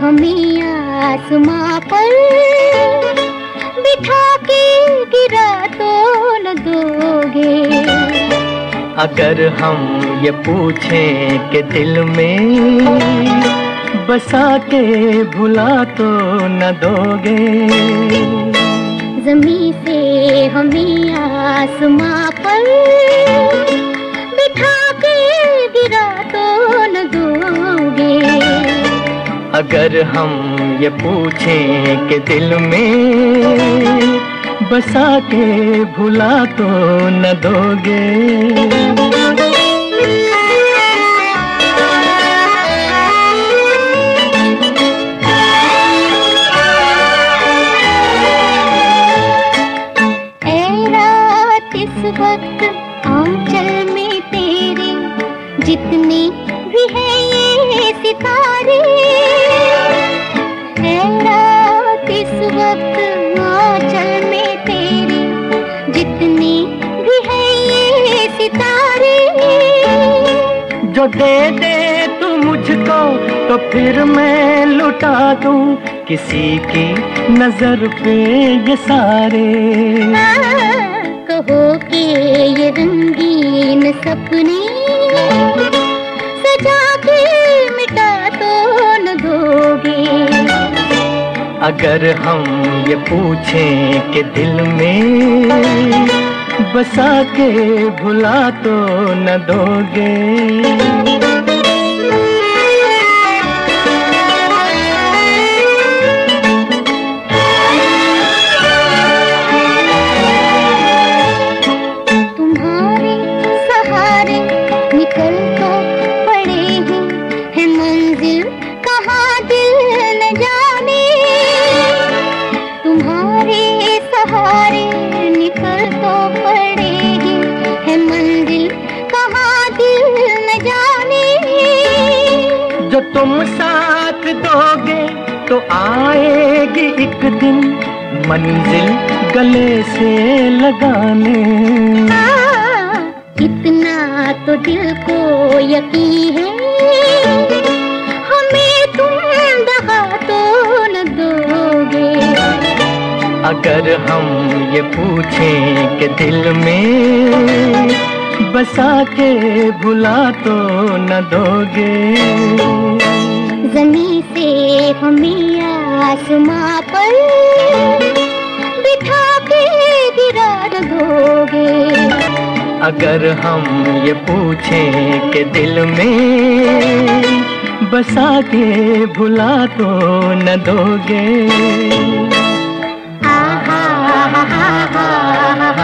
हमें आसमां पर बिठा के गिरा तो न दोगे। अगर हम ये पूछें कि दिल में बसा के भुला तो न दोगे। ज़मीं से हमें आसमां पर बिठा के गिरा तो न दोगे। अगर हम ये पूछें कि दिल में बसा के भुला तो न दोगे। इस वक्त आंचल में तेरे जितने भी हैं ये सितारे, है रात इस वक्त आंचल में तेरे जितने भी हैं ये सितारे। जो दे दे तू मुझको तो फिर मैं लुटा दूं किसी की नजर पे ये सारे। कहो कि ये रंगीन सपने सजा के मिटा तो न दोगे। अगर हम ये पूछें कि दिल में बसा के भुला तो न दोगे। निकल तो पड़े हैं मंजिल कहाँ दिल न जाने। तुम्हारे सहारे निकल तो पड़े हैं मंजिल कहाँ दिल न जाने। जो तुम साथ दोगे तो आएगी एक दिन मंजिल गले से लगाने। इतना तो दिल को यकीन है हमें तुम दगा तो न दोगे। अगर हम ये पूछें कि दिल में बसा के भुला तो न दोगे। ज़मीं से हमें आसमां पर बिठा के गिरा न दोगे। अगर हम ये पूछें कि दिल में बसा के भुला तो न दोगे। हा हा हा हा हा।